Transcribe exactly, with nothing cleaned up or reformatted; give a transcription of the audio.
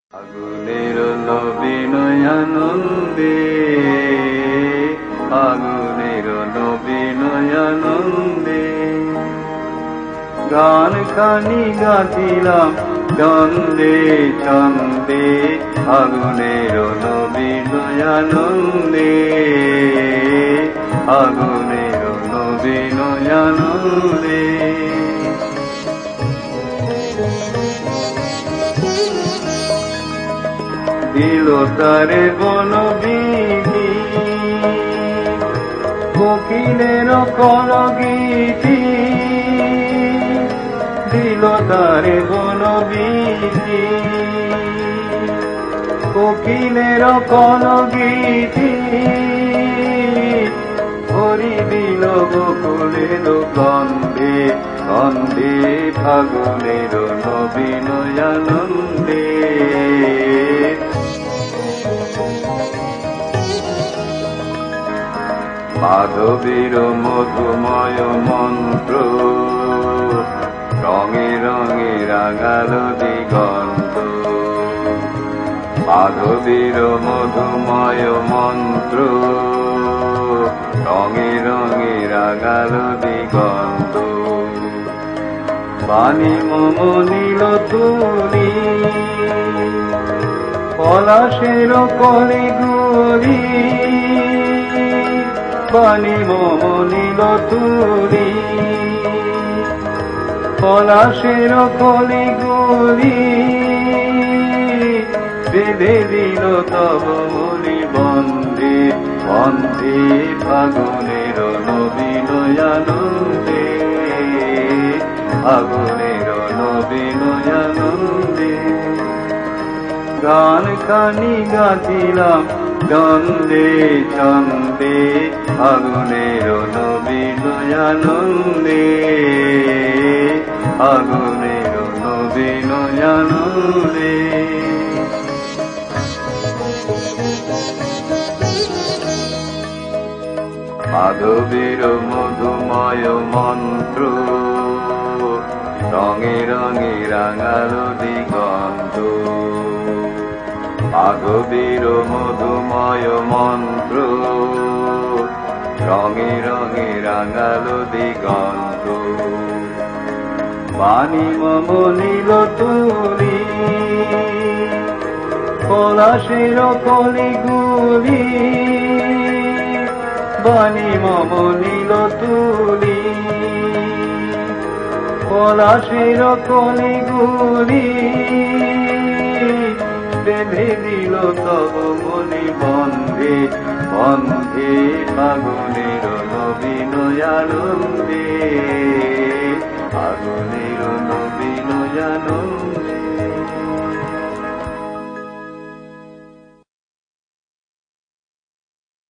আগুনের নবীনয়ানন্দে আগুনের নবীনয়ানন্দে গান খানি গাছিলাম ছন্দে ছন্দে আগুনের নবীনয়ানন্দে আগুনের নবীনয়ানন্দে দিল তারে বনবিধি কোকিলের কলগীতি দিল তারে বনবিধি কোকিলের কলগীতি হরি দিল বকুলের গন্ধে গন্ধে ফাগুনের নবীনয়ানন্দে মাধবীর মধুময় মন্ত্র রঙে রঙে রাঙাল দিগন্ত মাধবীর মধুময় মন্ত্র রঙে রঙে রাঙাল দিগন্ত বাণী মম নীল তুলি পলাশের কলি গুলি বাণী মম নীল তুলি পলাশের কলি গুলি বেঁধে দিল তব মনি বন্দে বন্দে ফাগুনের নবীনয়ানন্দে ফাগুনের নবীনয়ানন্দে গান খানি গাছিলাম ছন্দে ছন্দে আগুনের নবীনয়ানন্দে আগুনের নবীনয়ানন্দে মাধবীর মধুময় মন্ত্র রঙে রঙে রাঙাল দিগন্ত মাধবীর মধুময় মন্ত্র রঙে রঙে রাঙাল দিগন্ত বাণী মম নীল তুলি পলাশের কলি গুলি বাণী মম নীল তুলি পলাশের কলি গুলি বেঁধে দিল তব মনি বন্ধে বন্ধে ফাগুনের নবীনয়ানন্দে ফাগুনের নবীনয়ানন্দে।